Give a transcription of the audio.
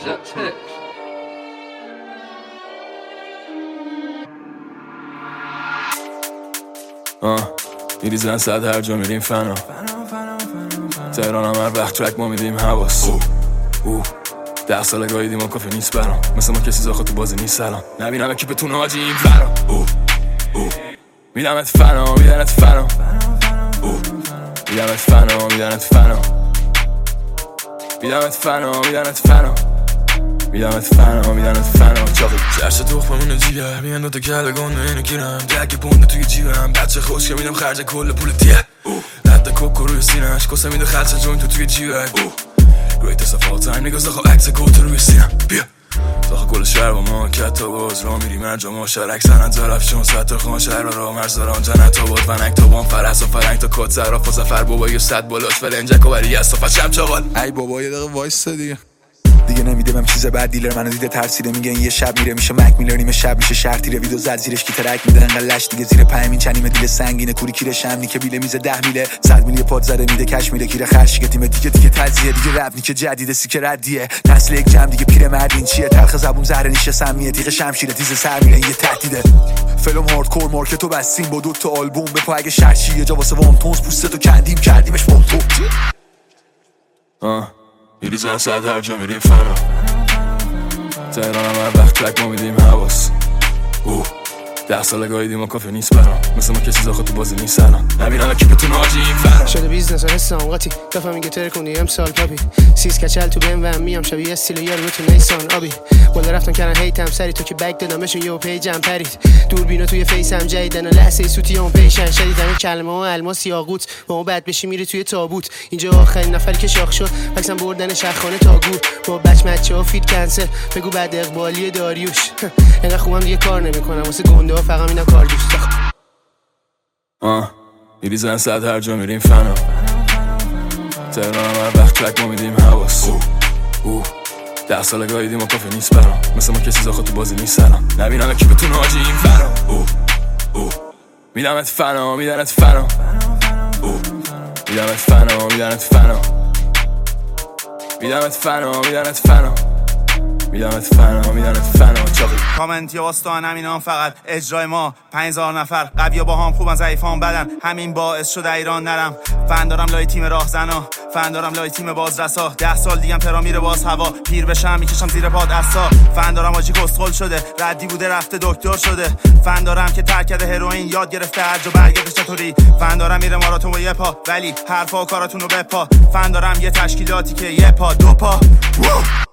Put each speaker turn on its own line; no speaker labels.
میریزن صد هر جا میریم فنا تهران هم هر وقت ترک ما میدیم حواس 10 ساله گاهیدیم و کافی نیست برام مثل ما کسی زاخه تو بازی نیست سلام نبینم اکیپتون حاجی این فرام میدمت فنا میدنت فنا میدمت فنا میدنت فنا میدمت فنا میدنت فنا میدمت فنا میدنت فنا چاقی جرس تخممون جیگر میان دوتا کله گنده اینو گیرم دک پونده توی جیبم بچه خوش که میدم خرج کل پول دیه رد کوکو روی سینهش کسه میده خرچه جوین توی جیبک greatest of all time نگاه زخوا عکس گوتو روی سینم بیا زخوا کل شهر با ما کت و باز را میریم انجام ما شرک سنن زرف چون سطح خان شهر را مرزاران جنت و بود ونک تا بام فرس و فرنگ تا کت زراف و زفر بابا یه صد بالاش فلنجک و بری از صفت شم چاقال
ای بابا یه دقیقه وایستا دیگه نمیده بهم چیز بعد دیلر منو دیده ترسیده میگه این یه شب میره میشه مک میلر نیمه شب میشه شهر تیره ویدو زد زیرش کی ترک میده انقدر لش دیگه زیر 5 این چنیمه دیل سنگینه کوری کیره شمنی که بیله میزه 10 میله 100 میلی پاد زده میده کش میله کیره خرشی که تیم دیگه تزیه دیگه رپ نیکه جدیده سیکه ردیه نسل یک جمع دیگه پیر مردین چیه تلخ زبون زهر نیشه سمیه تیغ شمشیر تیز سر میره یه تهدیده فلم هاردکور مارکتو بستیم با 2 تا آلبوم بپا اگه شرچی یه جا واسه وان تونز پوستتو کندیم کردیمش مونتو
میریزن صد هر جا میریم فنا تهران هم هر وقت ترک ما میدیم حواس 10 ساله گاهیدیم و کافی نیست برام مثل ما کسی زاخه تو بازی نیست سلام نبینم اکیپتون حاجی این فرام
شده بیزنس و حسام قاطی دفعه میگه تر کنی امسال پاپی سیز کچل تو بیم و میام شبیه استیل یار رو تو نیسان آبی بالا رفتن کردن هیتم سری تو که بک دادم بهشون یه پیجم پرید دوربینا توی فیسم جدیدن و لحظه سوتی اون پیشن شدیدم کلمه ها الماس یاقوت با اون بد بشی میره توی تابوت اینجا آخرین نفری که شاخ شد فکسم بردن شخانه تاگو با بچ مچا فیت کنسل بگو بعد اقبالی داریوش انقدر خوبم دیگه کار نمیکنم واسه گنده ها فقط اینا کار دوست
میریزن صد هر جا میریم فنا تهران هم هر وقت ترک ما میدیم حواس 10 ساله گاهیدیم و کافی نیست برام مثل ما کسی زاخه تو بازی نیست سلام نبینم اکیپتون حاجی این فرام میدمت فنا میدنت فنا میدمت فنا میدنت فنا میدمت فنا میدنت فنا میدمت فنا میدنت فنا چاقی
کامنت یا واسطان همینان فقط اجرای ما 5000 نفر قوی با هم خوبن ضعیفان بدن همین باعث شده ایران نرم فن دارم لای تیم راهزنا فن دارم لای تیم بازرسا 10 سال دیگه تهران میره باز هوا پیر بشم میکشم زیر پاد اسا فن دارم آجی کسخل شده ردی بوده رفته دکتر شده فن دارم که ترک کرده هروئین یاد گرفته هر جا برگردش چطوری فن دارم میره ماراتون با یه پا ولی حرفا و کاراتون رو بپا فن دارم یه تشکیلاتی که یه پا 2 پا